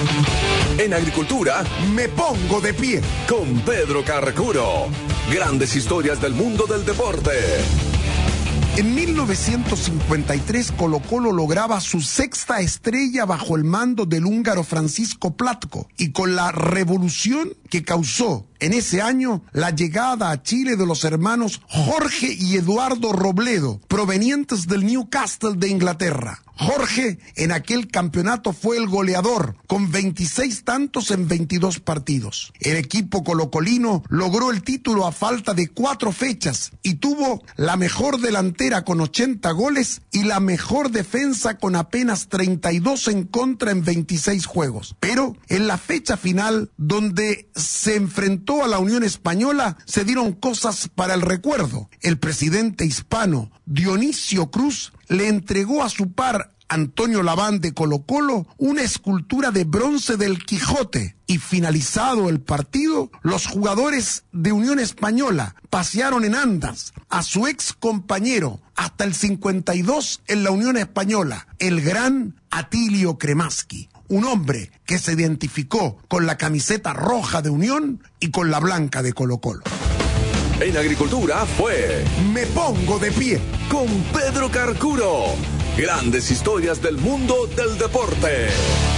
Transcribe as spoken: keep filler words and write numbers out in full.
En agricultura, me pongo de pie con Pedro Carcuro. Grandes historias del mundo del deporte. En mil novecientos cincuenta y tres, Colo-Colo lograba su sexta estrella bajo el mando del húngaro Francisco Platko, y con la revolución que causó en ese año la llegada a Chile de los hermanos Jorge y Eduardo Robledo, provenientes del Newcastle de Inglaterra. Jorge en aquel campeonato fue el goleador, con veintiséis tantos en veintidós partidos. El equipo colocolino logró el título a falta de cuatro fechas y tuvo la mejor delantera con ochenta goles y la mejor defensa con apenas treinta y dos en contra en veintiséis juegos. Pero en la fecha final, donde se enfrentó a la Unión Española, se dieron cosas para el recuerdo. El presidente hispano Dionisio Cruz le entregó a su par Antonio Laván de Colo-Colo una escultura de bronce del Quijote, y finalizado el partido, los jugadores de Unión Española pasearon en andas a su ex compañero hasta el cincuenta y dos en la Unión Española, el gran Atilio Cremaschi, un hombre que se identificó con la camiseta roja de Unión y con la blanca de Colo-Colo. En agricultura fue Me Pongo de Pie con Pedro Carcuro. Grandes historias del mundo del deporte.